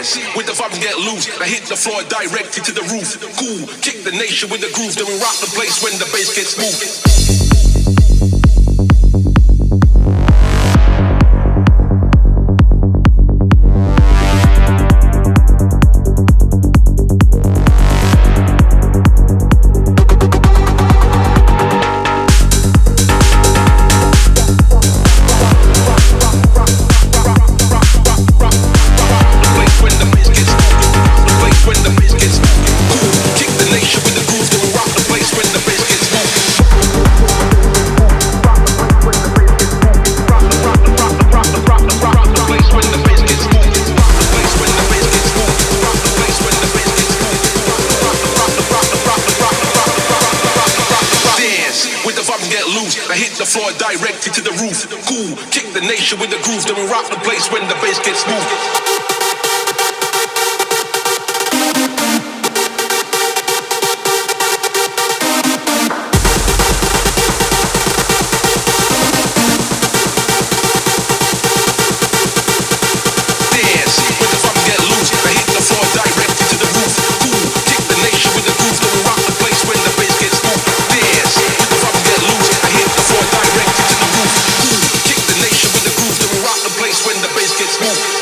Dance with the vibe and get loose. I hit the floor directly to the roof. Cool, kick the nation with the groove. Then we rock the place when the bass gets moved. I hit the floor directly to the roof. Cool, kick the nation with the groove. Then we rock the place when the bass gets moved. When the bass gets moved.